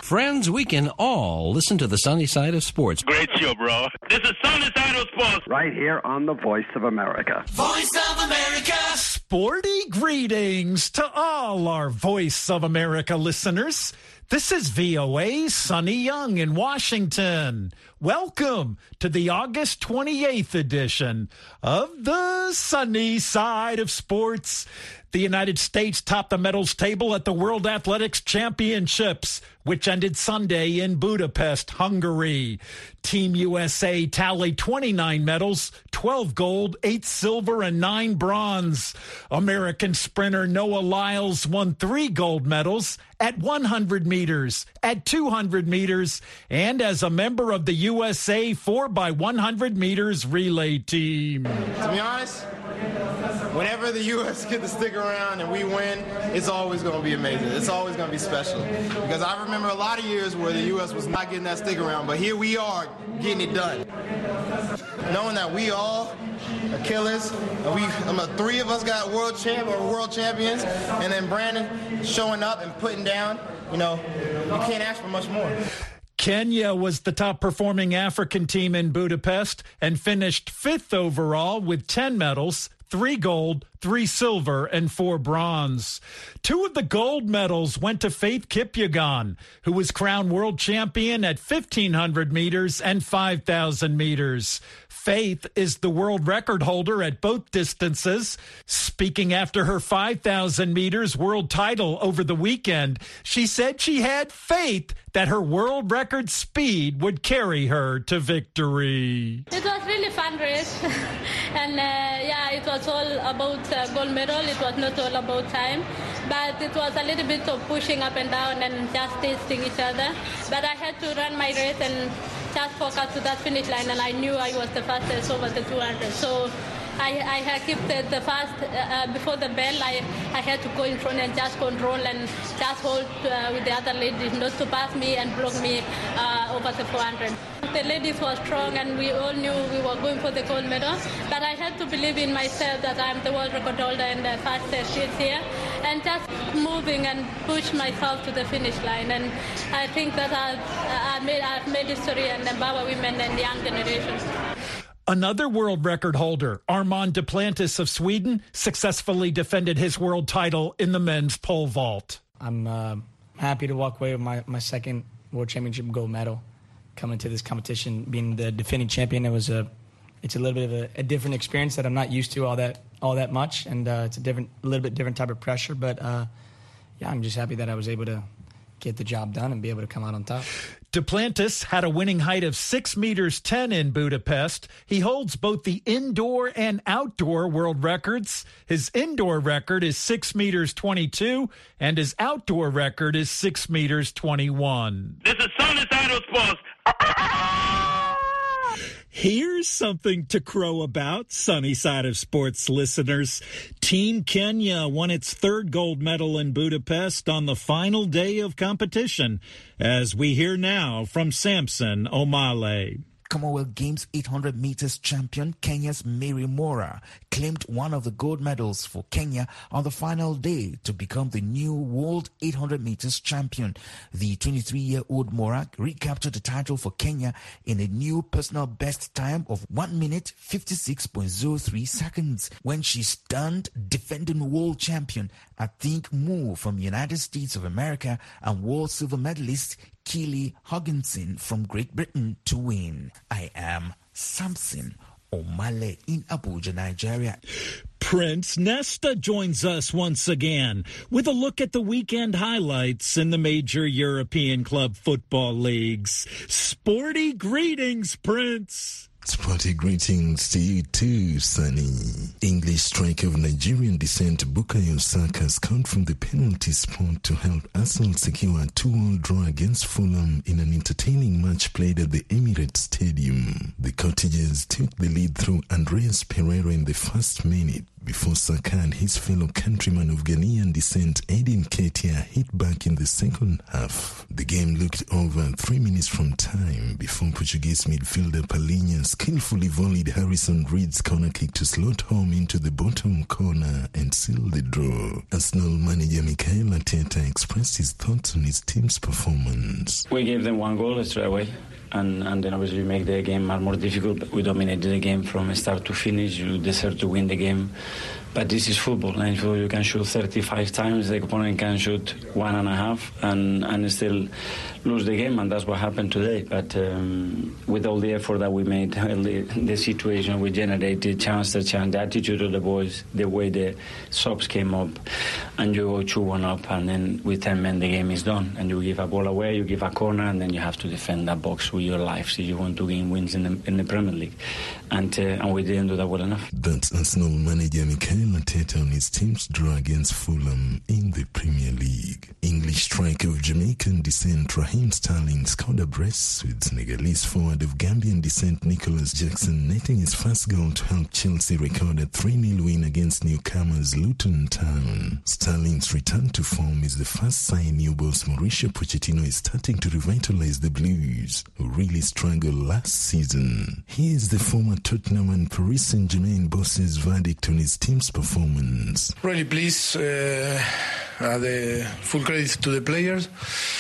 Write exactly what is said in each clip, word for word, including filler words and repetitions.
Friends, we can all listen to the sunny side of sports. Great show, bro. This is Sunny Side of Sports. Right here on the Voice of America. Voice of America. Sporty greetings to all our Voice of America listeners. This is V O A's Sonny Young in Washington. Welcome to the August twenty-eighth edition of the Sunny Side of Sports. The United States topped the medals table at the World Athletics Championships, which ended Sunday in Budapest, Hungary. Team U S A tallied twenty-nine medals, twelve gold, eight silver, and nine bronze. American sprinter Noah Lyles won three gold medals at one hundred meters, at two hundred meters, and as a member of the U S A four by one hundred meters relay team. To be honest, whenever the U S get to stick around and we win, it's always going to be amazing. It's always going to be special. Because I remember a lot of years where the U S was not getting that stick around, but here we are getting it done. Knowing that we all are killers, and we, um, three of us got world champ or world champions, and then Brandon showing up and putting down, you know, you can't ask for much more. Kenya was the top-performing African team in Budapest and finished fifth overall with ten medals, three gold, three silver, and four bronze. Two of the gold medals went to Faith Kipyegon, who was crowned world champion at fifteen hundred meters and five thousand meters. Faith is the world record holder at both distances. Speaking after her five thousand meters world title over the weekend, she said she had faith that her world record speed would carry her to victory. It was really fun race. and uh, yeah, it was all about uh, gold medal. It was not all about time. But it was a little bit of pushing up and down and just tasting each other. But I had to run my race and just focus to that finish line, and I knew I was the fastest over the two hundred. So I, I had kept the, the fast uh, before the bell. I, I had to go in front and just control and just hold uh, with the other ladies not to pass me and block me uh, over the four hundred. The ladies were strong, and we all knew we were going for the gold medal. But I had to believe in myself that I'm the world record holder and the fastest kids here, and just moving and push myself to the finish line. And I think that I've, I made, I've made history and empower women and the young generation. Another world record holder, Armand Duplantis of Sweden, successfully defended his world title in the men's pole vault. I'm uh, happy to walk away with my, my second world championship gold medal. Coming to this competition, being the defending champion, it was a, it's a little bit of a, a different experience that I'm not used to all that all that much, and uh, it's a different, a little bit different type of pressure. But uh, yeah, I'm just happy that I was able to get the job done and be able to come out on top. Duplantis had a winning height of six meters ten in Budapest. He holds both the indoor and outdoor world records. His indoor record is six meters twenty-two, and his outdoor record is six meters twenty-one. This is Sunny Side of Sports. Here's something to crow about, Sunny Side of Sports listeners. Team Kenya won its third gold medal in Budapest on the final day of competition, as we hear now from Samson Omale. Commonwealth Games eight hundred meters champion Kenya's Mary Mora claimed one of the gold medals for Kenya on the final day to become the new world eight hundred meters champion. The twenty-three-year-old Mora recaptured the title for Kenya in a new personal best time of one minute fifty-six point zero three seconds when she stunned defending world champion Athing Mu from United States of America and world silver medalist Keely Hogginson from Great Britain to win. I am Samson Omale in Abuja, Nigeria. Prince Nesta joins us once again with a look at the weekend highlights in the major European club football leagues. Sporty greetings, Prince. Sporty greetings to you too, Sonny. English striker of Nigerian descent Bukayo Saka scored from the penalty spot to help Arsenal secure a two-all draw against Fulham in an entertaining match played at the Emirates Stadium. The Cottagers took the lead through Andreas Pereira in the first minute before Saka and his fellow countryman of Ghanaian descent Edin Ketia hit back in the second half. The game looked over three minutes from time before Portuguese midfielder Palhinha skillfully volleyed Harrison Reed's corner kick to slot home into the bottom corner and seal the draw. Arsenal manager Mikel Arteta expressed his thoughts on his team's performance. We gave them one goal straight away. And, and then obviously make the game more difficult. But we dominated the game from start to finish. You deserve to win the game. But this is football. And so you can shoot thirty-five times, the opponent can shoot one and a half and, and still lose the game. And that's what happened today. But um, with all the effort that we made, the, the situation we generated, chance to chance, the attitude of the boys, the way the subs came up, and you go two one up, and then with ten men the game is done. And you give a ball away, you give a corner, and then you have to defend that box with your life if you want to gain wins in the, in the Premier League. And, uh, and we didn't do that well enough. That's Arsenal manager Mikel Arteta on his team's draw against Fulham in the Premier League. English striker of Jamaican descent Raheem Sterling scored a brace with Senegalese forward of Gambian descent Nicholas Jackson netting his first goal to help Chelsea record a three nil win against newcomers Luton Town. Sterling's return to form is the first sign new boss Mauricio Pochettino is starting to revitalize the Blues, who really struggled last season. He is the former Tottenham and Paris Saint-Germain boss's verdict on his team's performance. Really pleased. Uh, uh, the full credit to the players.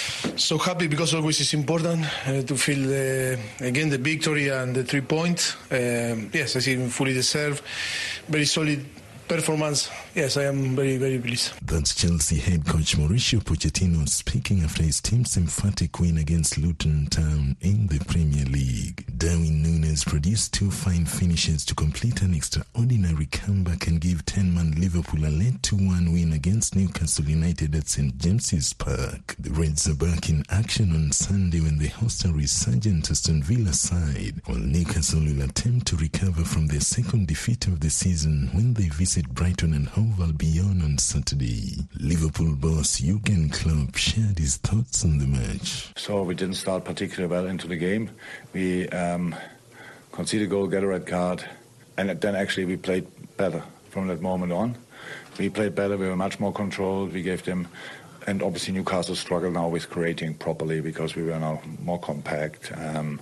So happy because always it's important uh, to feel the, again the victory and the three points. Um, yes, I think fully deserved. Very solid performance. Yes, I am very, very pleased. That's Chelsea head coach Mauricio Pochettino speaking after his team's emphatic win against Luton Town in the Premier League. Darwin Núñez produced two fine finishes to complete an extraordinary comeback and give ten-man Liverpool a late two one win against Newcastle United at St James's Park. The Reds are back in action on Sunday when they host a resurgent Aston Villa side, while Newcastle will attempt to recover from their second defeat of the season when they visit Brighton and Hove Albion on Saturday. Liverpool boss Jurgen Klopp shared his thoughts on the match. So we didn't start particularly well into the game. We um, conceded a goal, get a red card, and then actually we played better from that moment on. We played better, we were much more controlled, we gave them, and obviously Newcastle struggled now with creating properly because we were now more compact um,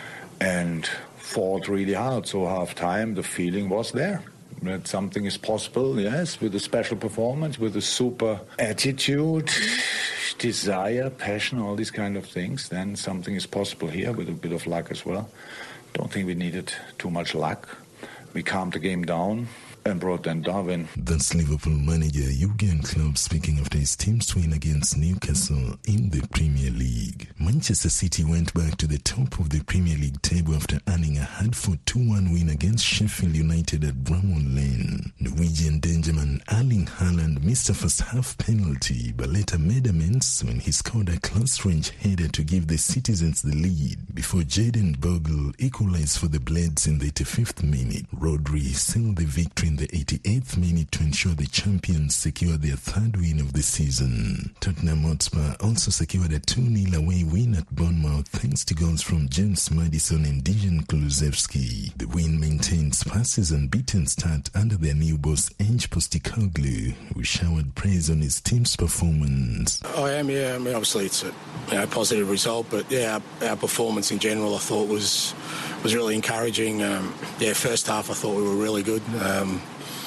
and fought really hard. So half time the feeling was there that something is possible, yes, with a special performance, with a super attitude, desire, passion, all these kind of things, then something is possible here with a bit of luck as well. Don't think we needed too much luck. We calmed the game down and brought them Darwin. That's Liverpool manager Jurgen Klopp speaking after his team's win against Newcastle in the Premier League. Manchester City went back to the top of the Premier League table after earning a hard-fought two one win against Sheffield United at Bramall Lane. Norwegian dangerman Erling Haaland missed a first-half penalty but later made amends when he scored a close-range header to give the citizens the lead before Jadon Bogle equalized for the Blades in the eighty-fifth minute. Rodri sealed the victory in the eighty-eighth minute to ensure the champions secured their third win of the season. Tottenham Hotspur also secured a two nil away win at Bournemouth thanks to goals from James Maddison and Dejan Kulusevski. The win maintains Spurs' unbeaten start under their new boss Ange Postecoglou, who showered praise on his team's performance. I am, yeah. I mean, obviously it's a you know, positive result, but yeah, our, our performance in general I thought was was really encouraging. Um, yeah, first half I thought we were really good. Um,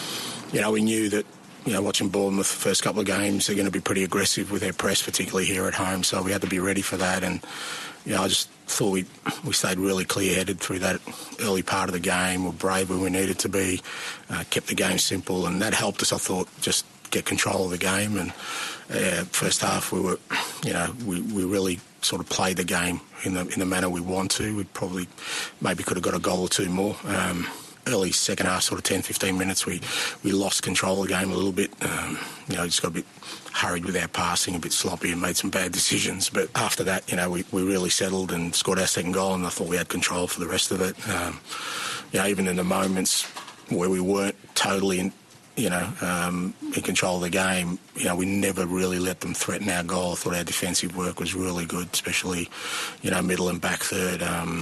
you know, we knew that, you know, watching Bournemouth the first couple of games, they're going to be pretty aggressive with their press, particularly here at home, so we had to be ready for that. And, you know, I just thought we we stayed really clear-headed through that early part of the game. We were brave when we needed to be, uh, kept the game simple, and that helped us, I thought, just get control of the game. And uh, first half we were, you know, we, we really sort of played the game in the in the manner we want to. We probably maybe could have got a goal or two more. Um, early second half, sort of ten, fifteen minutes, we, we lost control of the game a little bit. Um, you know, just got a bit hurried with our passing, a bit sloppy and made some bad decisions. But after that, you know, we, we really settled and scored our second goal, and I thought we had control for the rest of it. Um, you know, even in the moments where we weren't totally in, you know, um, in control of the game, you know, we never really let them threaten our goal. I thought our defensive work was really good, especially, you know, middle and back third. Um,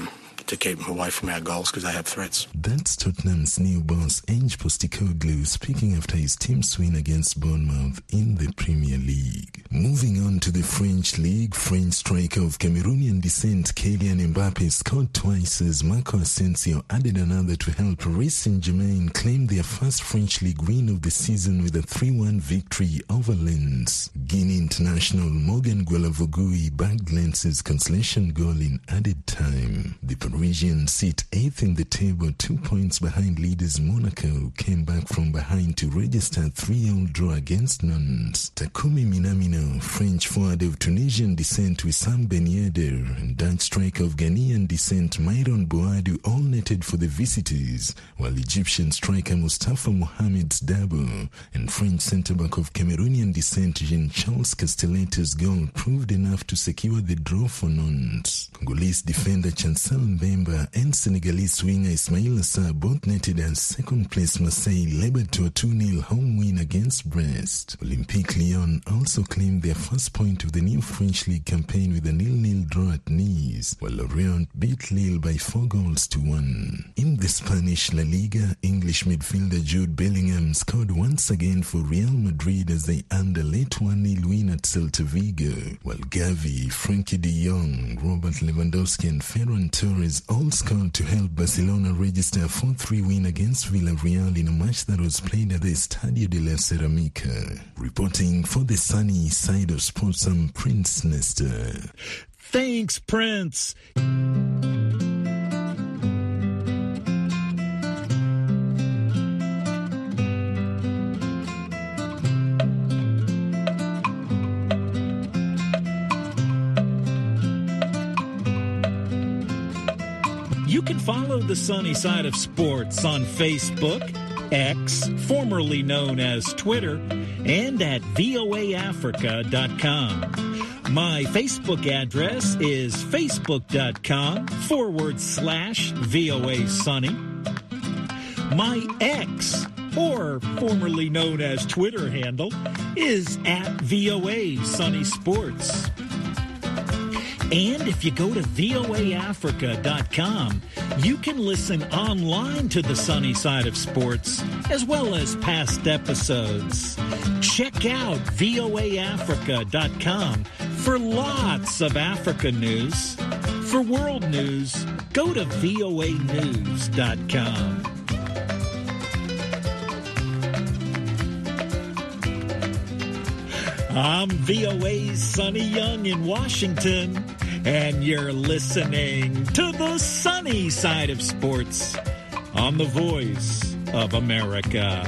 to keep them away from our goals because they have threats. That's Tottenham's new boss, Ange Postecoglou, speaking after his team's win against Bournemouth in the Premier League. Moving on to the French League, French striker of Cameroonian descent Kylian Mbappe scored twice as Marco Asensio added another to help Paris Saint-Germain claim their first French League win of the season with a three one victory over Lens. Guinea international Morgan Guelavogui bagged Lens's consolation goal in added time. The Parisians sit eighth in the table, two points behind leaders Monaco, came back from behind to register a three all draw against Nantes. Takumi Minamino, French forward of Tunisian descent Wissam Ben Yedder, and Dutch striker of Ghanaian descent Myron Boadu all netted for the visitors, while Egyptian striker Mustafa Mohamed's double and French centre-back of Cameroonian descent Jean-Charles Castelletto's goal proved enough to secure the draw for Nantes. Congolese defender Chancel Mbemba and Senegalese winger Ismail Assar both netted as second-place Marseille labored to a two nil home win against Brest. Olympique Lyon also claimed their first point of the new French League campaign with a nil nil draw at Nice, while Lorient beat Lille by four goals to one. In the Spanish La Liga, English midfielder Jude Bellingham scored once again for Real Madrid as they earned a late one nil win at Celta Vigo, while Gavi, Frankie de Jong, Robert Lewandowski and Ferran Torres all scored to help Barcelona register a four three win against Villarreal in a match that was played at the Estadio de la Ceramica. Reporting for the sunny side of sports, I'm Prince Nestor. Thanks, Prince. You can follow the Sunny Side of Sports on Facebook, X, formerly known as Twitter, and at V O A Africa dot com. My Facebook address is facebook.com forward slash VOA Sunny. My X, or formerly known as Twitter handle, is at V O A Sunny Sports. And if you go to V O A Africa dot com, you can listen online to the Sunny Side of Sports, as well as past episodes. Check out V O A Africa dot com for lots of Africa news. For world news, go to V O A news dot com. I'm V O A's Sonny Young in Washington, and you're listening to the Sunny Side of Sports on the Voice of America.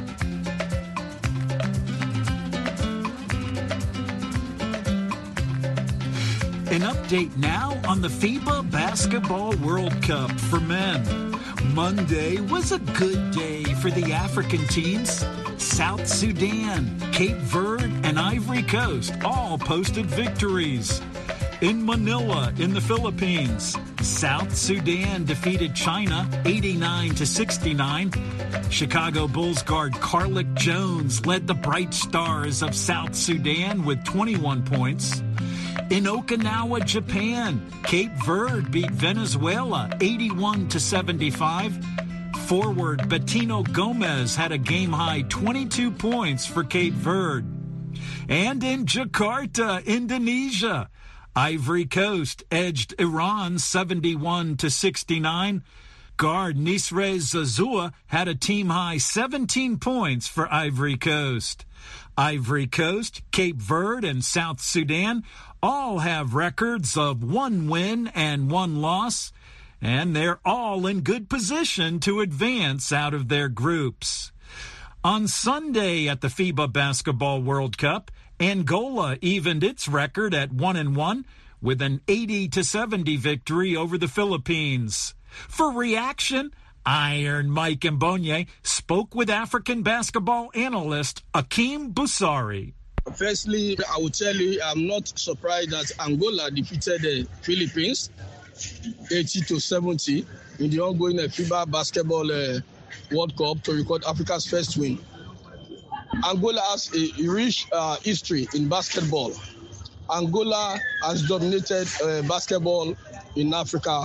An update now on the FIBA Basketball World Cup for men. Monday was a good day for the African teams. South Sudan, Cape Verde, and Ivory Coast all posted victories. In Manila, in the Philippines, South Sudan defeated China eighty-nine to sixty-nine. Chicago Bulls guard Carlick Jones led the Bright Stars of South Sudan with twenty-one points. In Okinawa, Japan, Cape Verde beat Venezuela eighty-one to seventy-five. Forward Bettino Gomez had a game-high twenty-two points for Cape Verde. And in Jakarta, Indonesia, Ivory Coast edged Iran seventy-one to sixty-nine. Guard Nisre Zazua had a team-high seventeen points for Ivory Coast. Ivory Coast, Cape Verde, and South Sudan all have records of one win and one loss, and they're all in good position to advance out of their groups. On Sunday at the FIBA Basketball World Cup, Angola evened its record at one and one with an eighty to seventy victory over the Philippines. For reaction, Iron Mike Mbonye spoke with African basketball analyst Akeem Busari. Firstly, I will tell you I'm not surprised that Angola defeated the Philippines eighty to seventy in the ongoing FIBA Basketball uh, World Cup to record Africa's first win. Angola has a rich uh, history in basketball. Angola has dominated uh, basketball in Africa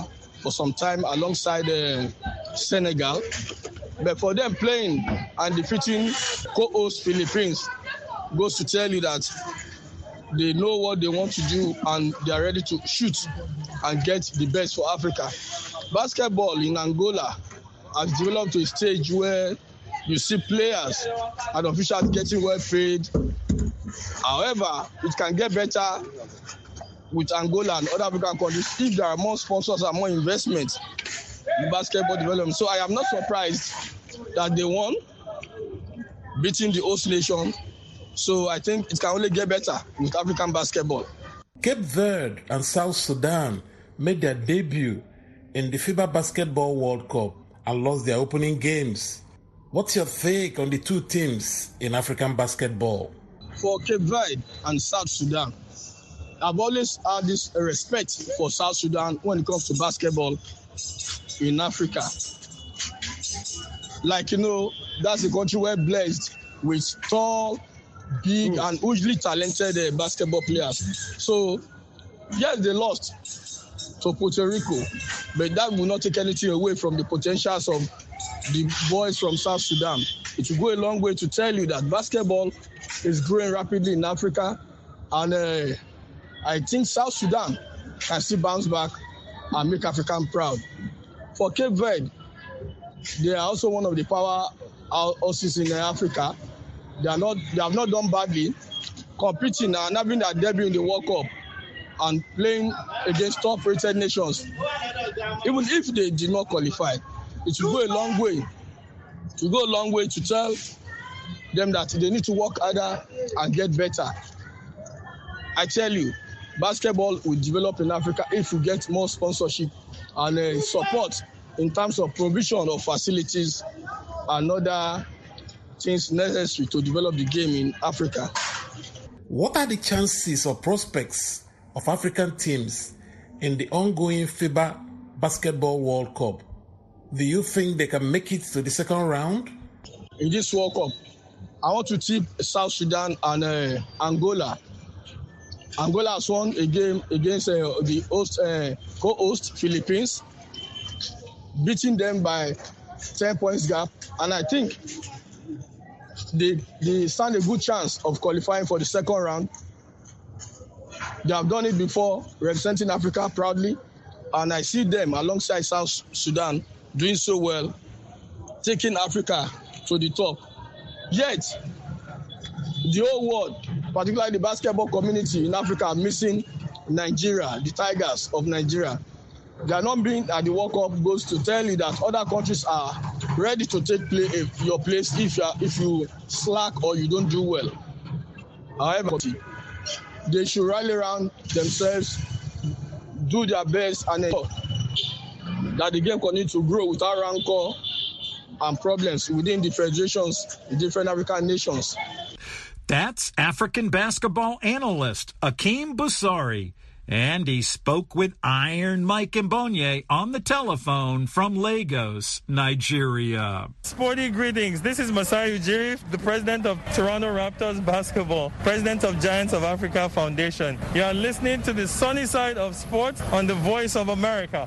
for some time alongside uh, Senegal. But for them playing and defeating co-host Philippines goes to tell you that they know what they want to do and they are ready to shoot and get the best for Africa. Basketball in Angola has developed to a stage where you see players and officials getting well paid. However, it can get better with Angola and other African countries if there are more sponsors and more investment in basketball development. So I am not surprised that they won, beating the host nation. So I think it can only get better with African basketball. Cape Verde and South Sudan made their debut in the FIBA Basketball World Cup and lost their opening games. What's your take on the two teams in African basketball? For Cape Verde and South Sudan, I've always had this respect for South Sudan when it comes to basketball in Africa. Like, you know, that's a country we're blessed with tall, big, mm. and hugely talented uh, basketball players. So, yes, they lost to Puerto Rico, but that will not take anything away from the potentials of the boys from South Sudan. It will go a long way to tell you that basketball is growing rapidly in Africa, and uh, I think South Sudan can still bounce back and make Africa proud. For Cape Verde, they are also one of the powerhouses in Africa. They are not. They have not done badly, competing and having their debut in the World Cup and playing against top-rated nations. Even if they did not qualify, it will go a long way. It will go a long way to tell them that they need to work harder and get better. I tell you, basketball will develop in Africa if we get more sponsorship and uh, support in terms of provision of facilities and other things necessary to develop the game in Africa. What are the chances or prospects of African teams in the ongoing FIBA Basketball World Cup? Do you think they can make it to the second round? In this World Cup, I want to tip South Sudan and uh, Angola. Angola has won a game against uh, the host, uh, co-host Philippines, beating them by ten points gap. And I think they, they stand a good chance of qualifying for the second round. They have done it before, representing Africa proudly. And I see them alongside South Sudan doing so well, taking Africa to the top. Yet, the whole world, particularly the basketball community in Africa, are missing Nigeria, the Tigers of Nigeria. They are not being at the World Cup goes to tell you that other countries are ready to take play, your place if you, are, if you slack or you don't do well. However, they should rally around themselves, do their best, and ensure that the game continues to grow without rancor and problems within the federations, the different African nations. That's African basketball analyst Akeem Bussari. And he spoke with Iron Mike Mbonye on the telephone from Lagos, Nigeria. Sporty greetings. This is Masai Ujiri, the president of Toronto Raptors Basketball, president of Giants of Africa Foundation. You are listening to the sunny side of sports on the Voice of America.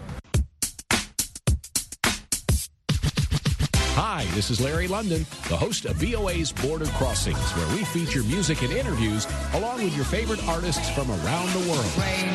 Hi, this is Larry London, the host of V O A's Border Crossings, where we feature music and interviews along with your favorite artists from around the world.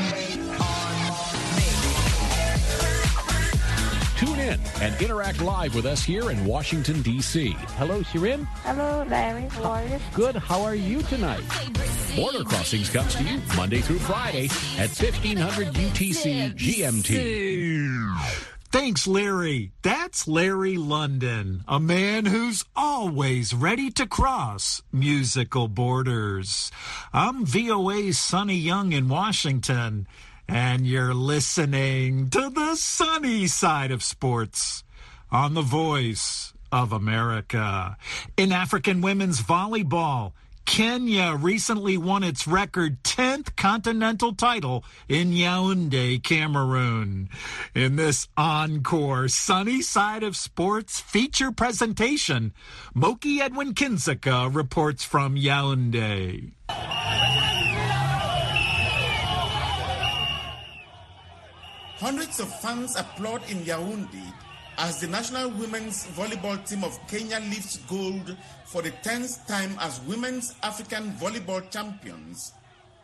Tune in and interact live with us here in Washington, D C Hello, Shirin. Hello, Larry. How are you? Good. How are you tonight? Border Crossings comes to you Monday through Friday at fifteen hundred U T C G M T. Thanks, Larry. That's Larry London, a man who's always ready to cross musical borders. I'm V O A's Sonny Young in Washington, and you're listening to the sunny side of sports on the Voice of America. In African women's volleyball, Kenya recently won its record tenth continental title in Yaoundé, Cameroon. In this encore Sunny Side of Sports feature presentation, Moki Edwin Kinzeka reports from Yaoundé. Hundreds of fans applaud in Yaoundé as the national women's volleyball team of Kenya lifts gold for the tenth time as Women's African Volleyball Champions.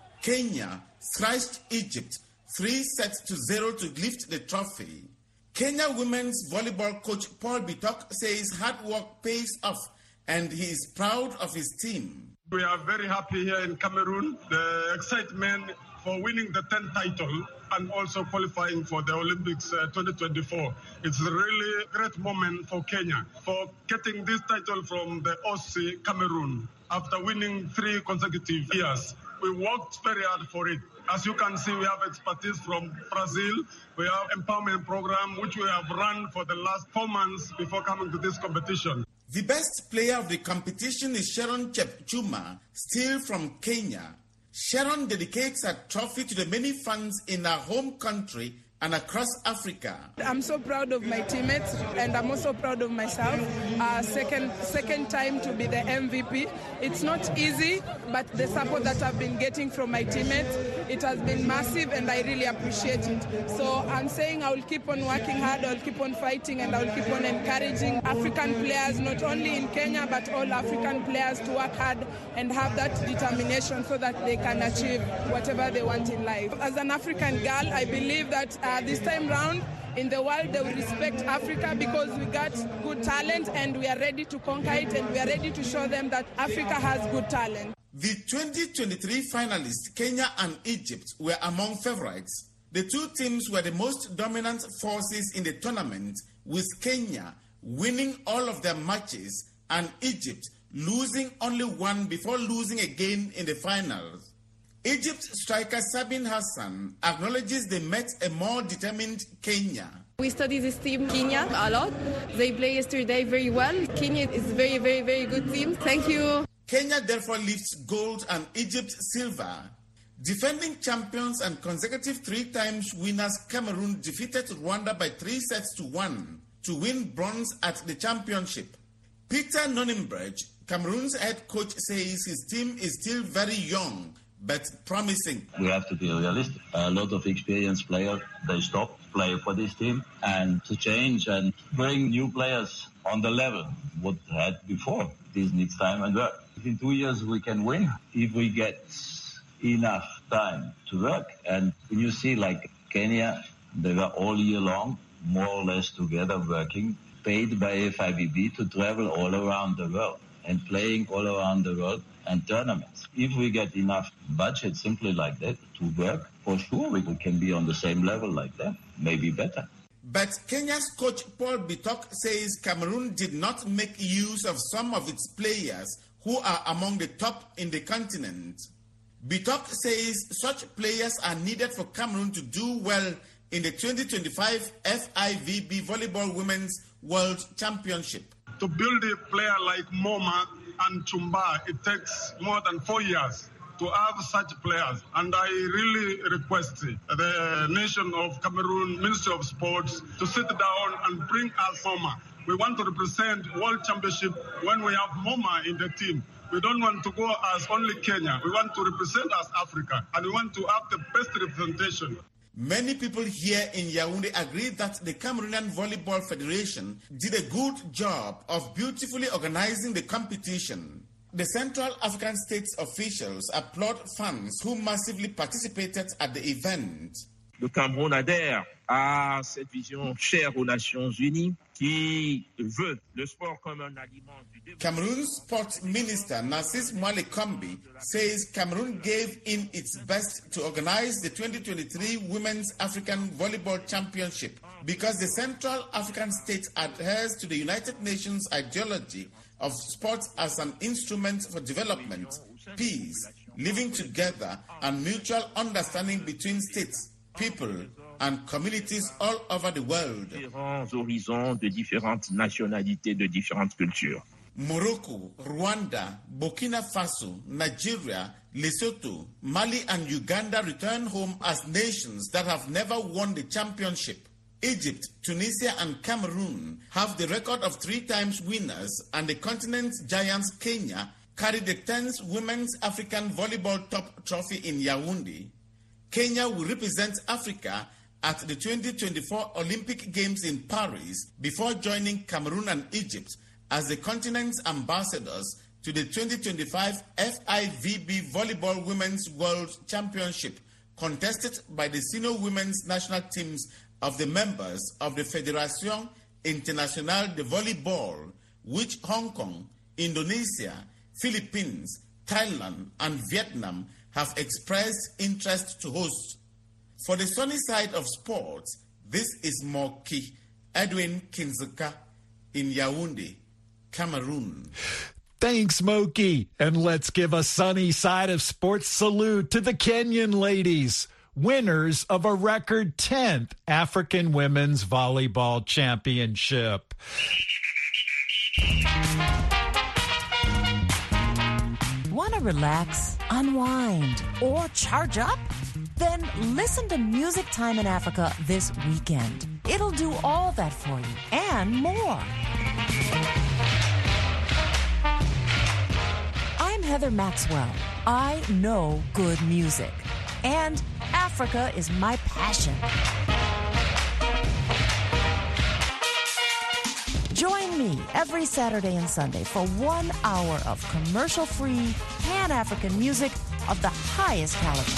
Kenya thrashed Egypt three sets to zero to lift the trophy. Kenya women's volleyball coach Paul Bitok says hard work pays off and he is proud of his team. We are very happy here in Cameroon. The excitement for winning the tenth title and also qualifying for the Olympics uh, twenty twenty-four. It's a really great moment for Kenya for getting this title from the O C Cameroon after winning three consecutive years. We worked very hard for it. As you can see, we have expertise from Brazil. We have empowerment program, which we have run for the last four months before coming to this competition. The best player of the competition is Sharon Chepchuma, still from Kenya. Sharon dedicates her trophy to the many fans in her home country and across Africa. I'm so proud of my teammates and I'm also proud of myself. Uh, second second time to be the M V P. It's not easy, but the support that I've been getting from my teammates, it has been massive and I really appreciate it. So I'm saying I will keep on working hard, I will keep on fighting and I will keep on encouraging African players, not only in Kenya, but all African players to work hard and have that determination so that they can achieve whatever they want in life. As an African girl, I believe that Uh, this time round in the world they will respect Africa because we got good talent and we are ready to conquer it and we are ready to show them that Africa has good talent. The twenty twenty-three finalists, Kenya and Egypt, were among favorites. The two teams were the most dominant forces in the tournament, with Kenya winning all of their matches and Egypt losing only one before losing again in the finals. Egypt striker Sabine Hassan acknowledges they met a more determined Kenya. We study this team, Kenya, a lot. They played yesterday very well. Kenya is a very, very, very good team. Thank you. Kenya therefore lifts gold and Egypt silver. Defending champions and consecutive three times winners, Cameroon defeated Rwanda by three sets to one to win bronze at the championship. Peter Nonenbridge, Cameroon's head coach, says his team is still very young but promising. We have to be realistic. A lot of experienced players, they stopped playing for this team, and to change and bring new players on the level what had before. This needs time and work. In two years we can win if we get enough time to work. And when you see like Kenya, they were all year long, more or less together working, paid by F I V B to travel all around the world and playing all around the world and tournaments. If we get enough budget simply like that to work, for sure we can be on the same level like that, maybe better. But Kenya's coach Paul Bitok says Cameroon did not make use of some of its players who are among the top in the continent. Bitok says such players are needed for Cameroon to do well in the twenty twenty-five F I V B Volleyball Women's World Championship. To build a player like Moma and Chumba, it takes more than four years to have such players. And I really request the nation of Cameroon, Ministry of Sports, to sit down and bring us Moma. We want to represent World Championship when we have Moma in the team. We don't want to go as only Kenya. We want to represent as Africa, and we want to have the best representation. Many people here in Yaoundé agree that the Cameroonian Volleyball Federation did a good job of beautifully organizing the competition. The Central African States officials applaud fans who massively participated at the event. Le Cameroun adhère à cette vision chère aux Nations Unies qui veut le sport comme un aliment du développement. Cameroon's Sports Minister Narcisse Mwale Kombi says Cameroon gave in its best to organize the twenty twenty-three Women's African Volleyball Championship because the Central African State adheres to the United Nations ideology of sports as an instrument for development, peace, living together, and mutual understanding between states, people, and communities all over the world. Différents horizons de différentes nationalités, de différentes cultures. Morocco, Rwanda, Burkina Faso, Nigeria, Lesotho, Mali, and Uganda return home as nations that have never won the championship. Egypt, Tunisia, and Cameroon have the record of three times winners, and the continent's giants Kenya carry the tenth Women's African Volleyball Top Trophy in Yaoundé. Kenya will represent Africa at the twenty twenty-four Olympic Games in Paris before joining Cameroon and Egypt as the continent's ambassadors to the twenty twenty-five F I V B Volleyball Women's World Championship, contested by the senior women's national teams of the members of the Fédération Internationale de Volleyball, which Hong Kong, Indonesia, Philippines, Thailand, and Vietnam have expressed interest to host. For the sunny side of sports, this is Moki Edwin Kinzuka in Yaoundé, Cameroon. Thanks, Moki. And let's give a sunny side of sports salute to the Kenyan ladies, winners of a record tenth African Women's Volleyball Championship. Want to relax, unwind, or charge up? Then listen to Music Time in Africa this weekend. It'll do all that for you and more. I'm Heather Maxwell. I know good music. And Africa is my passion. Join me every Saturday and Sunday for one hour of commercial-free, Pan-African music of the highest caliber.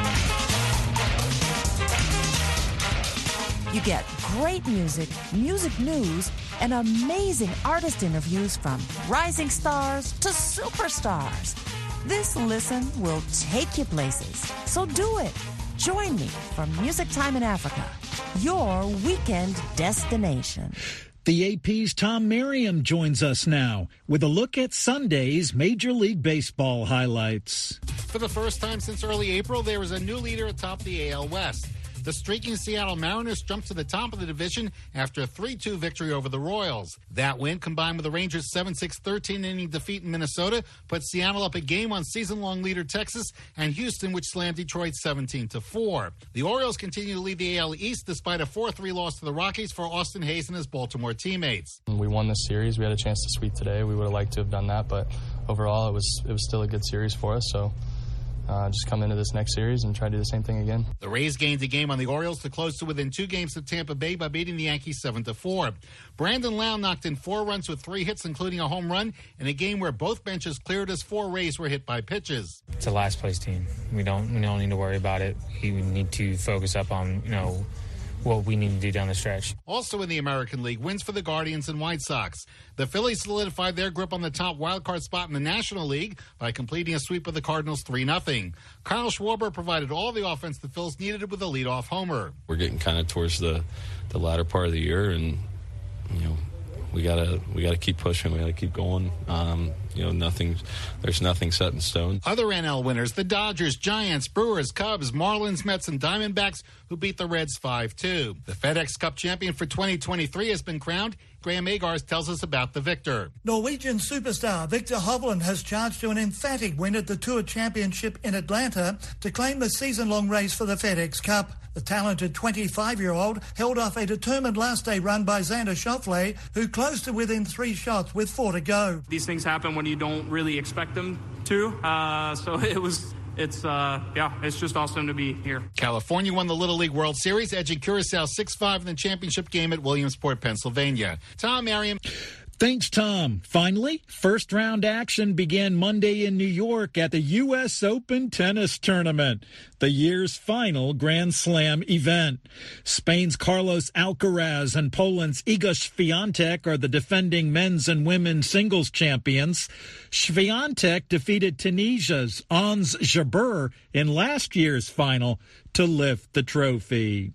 You get great music, music news, and amazing artist interviews from rising stars to superstars. This listen will take you places. So do it. Join me for Music Time in Africa, your weekend destination. The A P's Tom Merriam joins us now with a look at Sunday's Major League Baseball highlights. For the first time since early April, there is a new leader atop the A L West. The streaking Seattle Mariners jumped to the top of the division after a three two victory over the Royals. That win, combined with the Rangers' seven six thirteen-inning defeat in Minnesota, put Seattle up a game on season-long leader Texas and Houston, which slammed Detroit seventeen to four. The Orioles continue to lead the A L East despite a four three loss to the Rockies for Austin Hayes and his Baltimore teammates. We won this series. We had a chance to sweep today. We would have liked to have done that, but overall it was it was still a good series for us, so Uh, just come into this next series and try to do the same thing again. The Rays gained a game on the Orioles to close to within two games of Tampa Bay by beating the Yankees seven to four. Brandon Lau knocked in four runs with three hits, including a home run, in a game where both benches cleared as four Rays were hit by pitches. It's a last place team. We don't we don't need to worry about it. We need to focus up on, you know, what we need to do down the stretch. Also in the American League, wins for the Guardians and White Sox. The Phillies solidified their grip on the top wildcard spot in the National League by completing a sweep of the Cardinals three nothing. Kyle Schwarber provided all the offense the Phils needed with a leadoff homer. We're getting kind of towards the, the latter part of the year, and, you know, we gotta we gotta keep pushing. We gotta keep going. Um, you know, nothing. There's nothing set in stone. Other N L winners: the Dodgers, Giants, Brewers, Cubs, Marlins, Mets, and Diamondbacks, who beat the Reds five two. The FedEx Cup champion for twenty twenty-three has been crowned. Graham Agars tells us about the victor. Norwegian superstar Victor Hovland has charged to an emphatic win at the Tour Championship in Atlanta to claim the season-long race for the FedEx Cup. The talented twenty-five-year-old held off a determined last-day run by Xander Schauffele, who closed to within three shots with four to go. These things happen when you don't really expect them to, uh, so it was... It's, uh, yeah, it's just awesome to be here. California won the Little League World Series, edging Curacao six five in the championship game at Williamsport, Pennsylvania. Tom Merriam. Thanks, Tom. Finally, first round action began Monday in New York at the U S Open Tennis Tournament, the year's final Grand Slam event. Spain's Carlos Alcaraz and Poland's Iga Swiatek are the defending men's and women's singles champions. Swiatek defeated Tunisia's Ons Jabeur in last year's final to lift the trophy.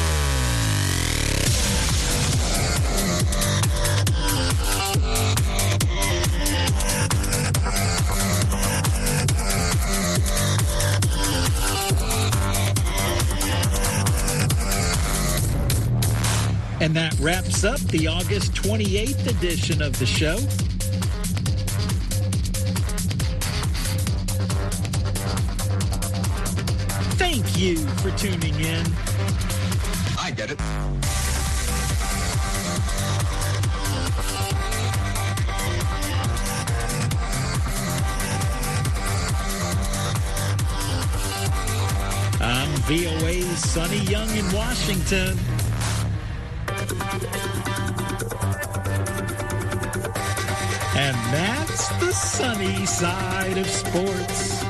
And that wraps up the August twenty-eighth edition of the show. Thank you for tuning in. I get it. I'm V O A's Sonny Young in Washington. And that's the sunny side of sports.